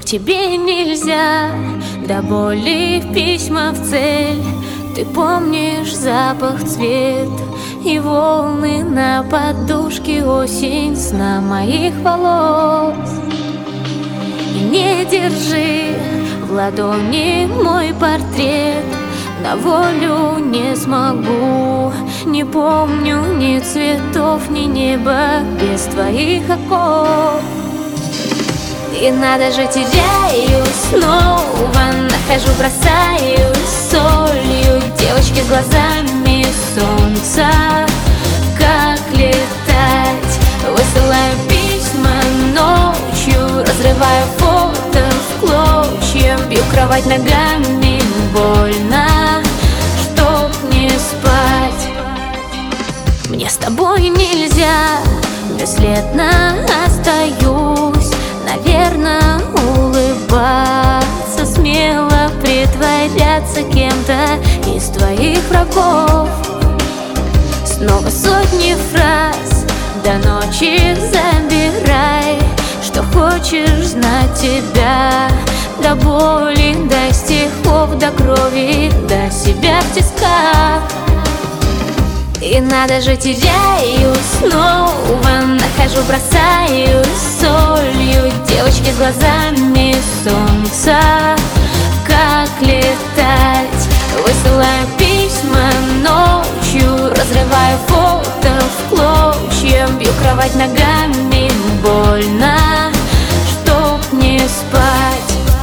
к тебе нельзя, до боли письма в цель. Ты помнишь запах, цвет и волны на подушке, осень сна моих волос. И не держи в ладони мой портрет, на волю не смогу. Не помню ни цветов, ни неба без твоих оков. И надо же, теряюсь снова, нахожу, бросаюсь солью. Девочки с глазами солнца, как летать? Высылаю письма ночью, разрываю фото в клочья. Бью кровать ногами, больно, чтоб не спать. Мне с тобой нельзя, бесследно остаюсь. Наверное, улыбаться, смело притворяться кем-то из твоих врагов. Снова сотни фраз, до ночи забирай. Что хочешь знать тебя, до боли, до стихов, до крови, до себя в тисках. И надо же, теряюсь снова, нахожу, бросаюсь солью. Девочки с глазами солнца, как летать? Высылаю письма ночью, разрываю фото в клочья. Бью кровать ногами, больно, чтоб не спать.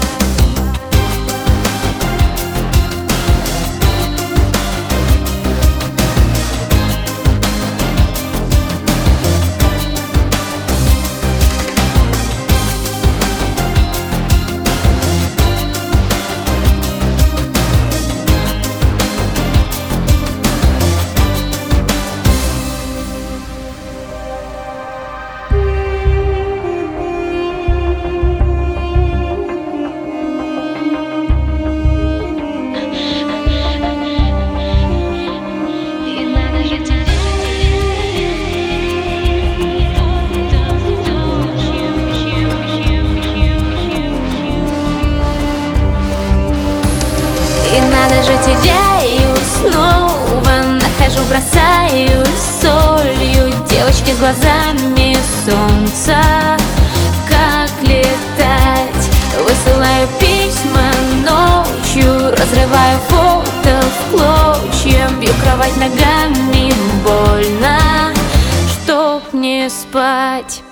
И надо же, теряюсь снова, нахожу, бросаюсь солью. Девочки с глазами солнца, как летать? Высылаю письма ночью, разрываю фото в клочья. Бью кровать ногами, больно, чтоб не спать.